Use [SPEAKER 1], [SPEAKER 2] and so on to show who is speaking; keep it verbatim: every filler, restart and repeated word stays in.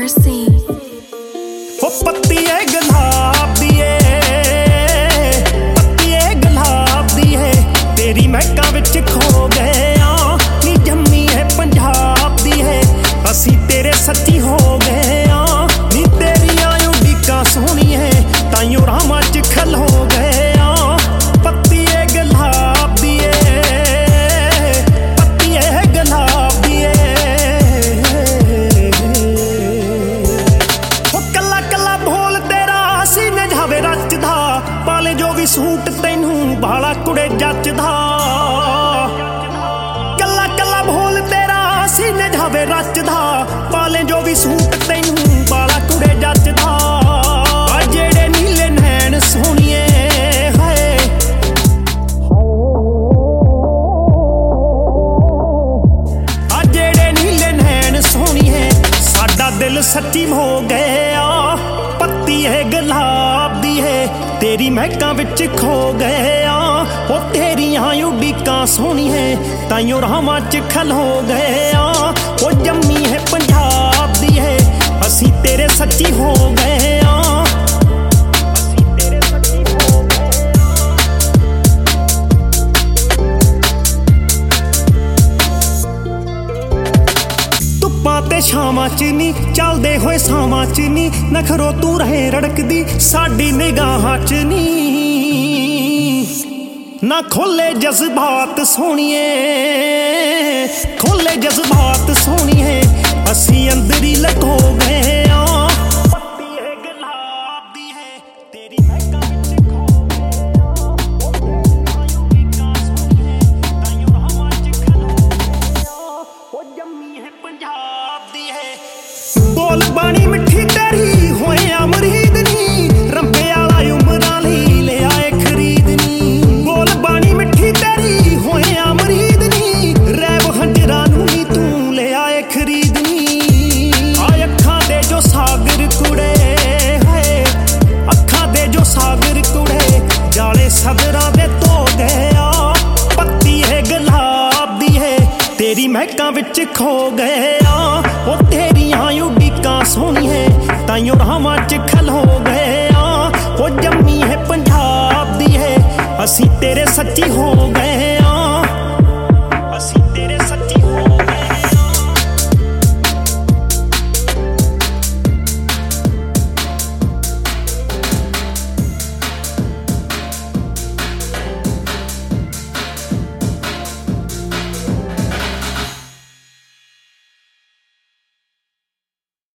[SPEAKER 1] scene.
[SPEAKER 2] हो पत्ती है गुलाब दी है, पत्ती है गुलाब दी है, तेरी महका विच खो गया नी जम्मी है पंजाब दी है, असी तेरे सच्ची हो गए नी तेरियां उड़ीकां सोहनी है ताइयों राहां च खल हो गए। पत्ती है गुलाब दी है, पत्ती है गुलाब दी है, हो कला कला बोल तेरा सीने जावे रचदा, पाले जो भी सूट तैनू बाला कुड़े जचदा। कला कला बोल तेरा सीने जावे रचदा, पाले जो भी सूट तैनू बाला कुड़े जचदा। आ जेड़े नीले नैन सोहणिए हाय, आ जेड़े नीले नैन सोहणिए साडा दिल सच्ची हो गया। पत्ती है गुलाब दी है, तेरी महका विच खो गया, ओ तेरियां उड़ीकां सोहनी है ताइयों राहां च खल हो गया। ओ जम्मी है पंजाब दी है, असी तेरे सच्ची हो गए। ते शामां च नी चलदे होए सावां च नी, नखरो तू रहे रड़कदी साडी निगाहां च नी। ना खोले जज्बात सोहणिए, खोले जज्बात सोहणिए, असी अंदर ही लको गए। पत्ती है गुलाब दी है, तेरी महका विच खो गया, ताइयों राहां च खल हो गया। ओ जम्मी है पंजाब दी है, बोल बाणी मिठी तेरी होए अमरीद नी, रंबे आला उमरां लई ले आए खरीद नी। बोल बाणी मिठी तेरी होए अमरीद नी, रैब हंजरां नूं नी तू ले आए खरीद नी। आ अखां दे जो सागर कुड़े हाय, अखां दे जो सागर कुड़े, जाले सदरां दे धो गया। पत्ती है गुलाब दी है, तेरी महका विच खो गया, ओ तेरियां उड़ीकां सोहनी है ताइयों राहां च खल हो गया। ओ जम्मी है पंजाब दी है, असी तेरे सच्ची हो गए।